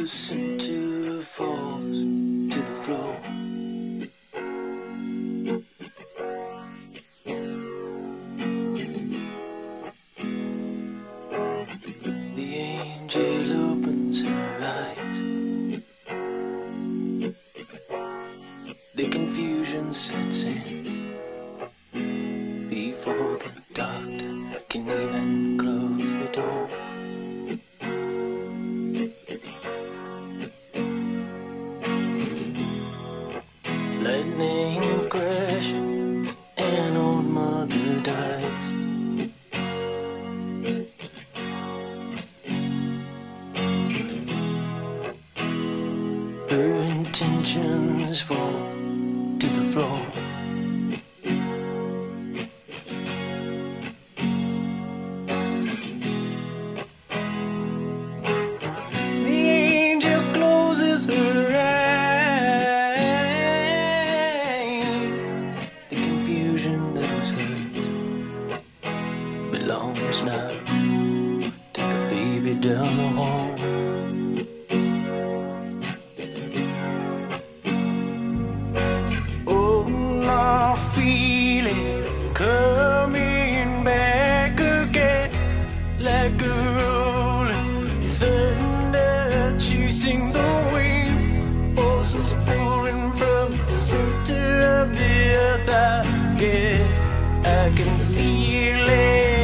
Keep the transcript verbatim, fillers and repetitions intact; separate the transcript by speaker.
Speaker 1: center falls to the floor. The angel opens her eyes. The confusion sets in before the doctor can even close the door. Lightning crashing and old mother dies. Her intentions fall to the floor. The angel closes her eyes. The confusion that was hers belongs now to the baby down the hall. Feeling coming back again, like a rolling thunder chasing the wind, forces pulling from the center of the earth. I get, I can feel it.